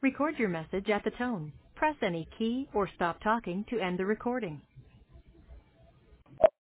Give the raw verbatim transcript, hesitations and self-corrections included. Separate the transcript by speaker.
Speaker 1: Record your message at the tone. Press any key or stop talking to end the recording.